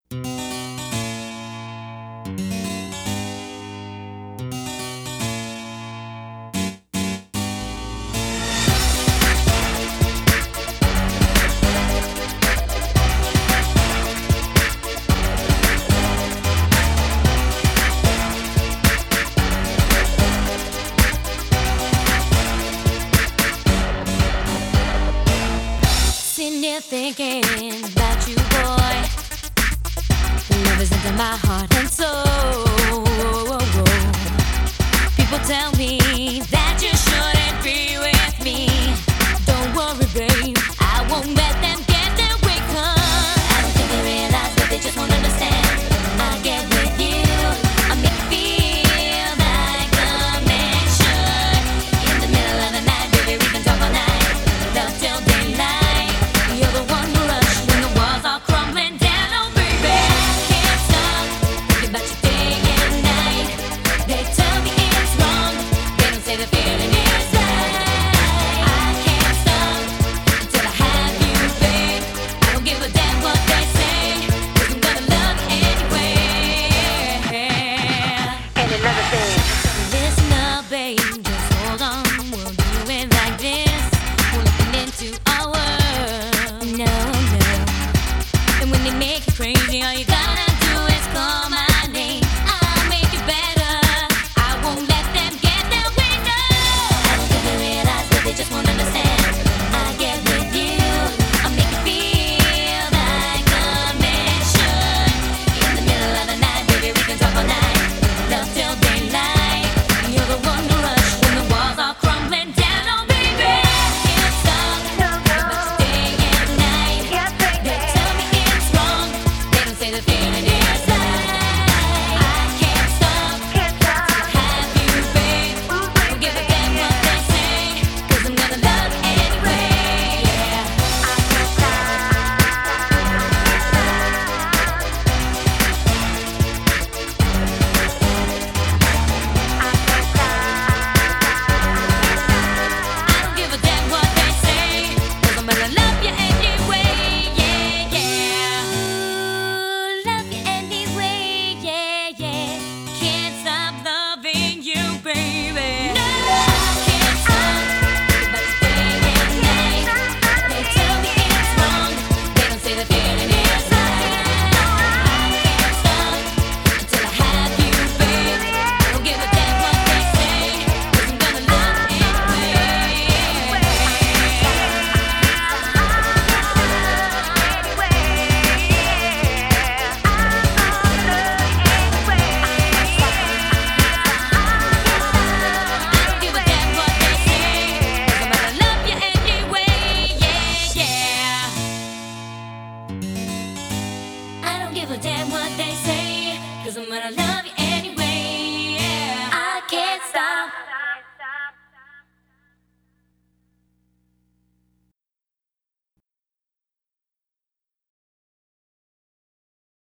Sitting here thinking about you, boy. Love is into my heart and soul. People tell me that you shouldn't be with me. Don't worry, babe, I won't let them get their way. 'Cause I don't think they realize that they just won't understand. I get with you, I make you feel like a man should. In the middle of the night, baby, we can talk all night. Love till daylight. You're the one who rush when the walls are crumbling down. Oh, baby, I can't stop thinking about you day and night. They tell me it's wrong. They don't say the feeling is right. I can't stop until I have you, babe. I don't give a damn what they say, 'cause I'm gonna love you anyway. And another thing, Listen up, babe, just hold on. We'll do it like this. We're looking into our world. No, no. And when they make you crazy, all you gotta do is call my name. I'll make it better. I won't let them get their way. No, I don't think they realize that they just won't understand. I get with you, I'll make you feel like a man should. In the middle of the night, baby, we can talk all night. Love till daylight. You're the one to rush when the walls are crumbling down. Oh, baby, I can't stop thinking about you day and night. yeah, They baby. tell me it's wrong. They don't say the feeling is right. I can't stop Can't stop. have you, babe. Don't give a damn what they say, 'cause I'm gonna love you anyway. Yeah. I can't stop. I don't give a damn what they say, 'cause I'm gonna love you anyway. Yeah, yeah. Ooh, love you anyway. Yeah, yeah. Can't stop loving you, baby. No, I can't stop thinking about you day and night. They tell me it's wrong. They don't say the feeling is right. I can't stop until I have you, babe. I don't give a damn what they say, 'cause I'm gonna love you anyway. I don't give a damn what they say, 'cause I'm gonna love you anyway. Yeah, yeah. I don't give a damn what they say, 'cause I'm gonna love you